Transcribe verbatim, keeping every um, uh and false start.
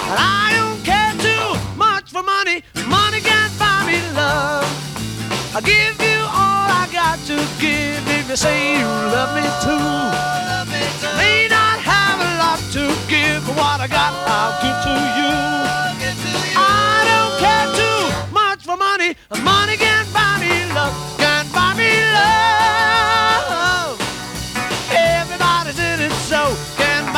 And I don't care too much for money. Money can't buy me love. I'll give you all I got to give if you say you love me too.